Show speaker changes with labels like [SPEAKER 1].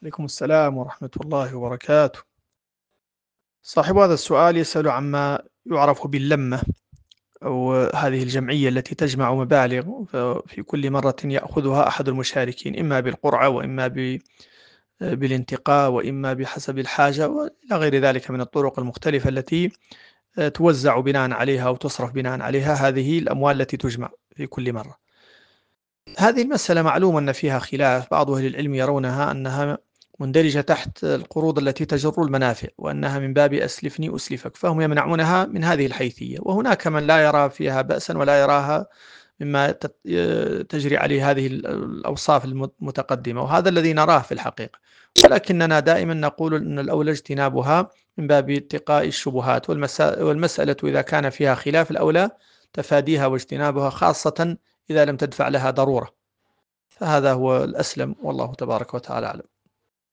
[SPEAKER 1] عليكم السلام ورحمة الله وبركاته. صاحب هذا السؤال يسأل عما يعرف باللمة، أو هذه الجمعية التي تجمع مبالغ في كل مرة يأخذها أحد المشاركين، إما بالقرعة وإما بالانتقاء وإما بحسب الحاجة وإلى غير ذلك من الطرق المختلفة التي توزع بناء عليها أو تصرف بناء عليها هذه الأموال التي تجمع في كل مرة. هذه المسألة معلوم أن فيها خلاف، بعض أهل العلم يرونها أنها مندرجة تحت القروض التي تجر المنافع، وأنها من باب أسلفني أسلفك، فهم يمنعونها من هذه الحيثية. وهناك من لا يرى فيها بأسا ولا يراها مما تجري عليه هذه الأوصاف المتقدمة، وهذا الذي نراه في الحقيقة. ولكننا دائما نقول أن الأولى اجتنابها من باب اتقاء الشبهات، والمسألة إذا كان فيها خلاف الأولى تفاديها واجتنابها، خاصة إذا لم تدفع لها ضرورة. فهذا هو الأسلم، والله تبارك وتعالى أعلم.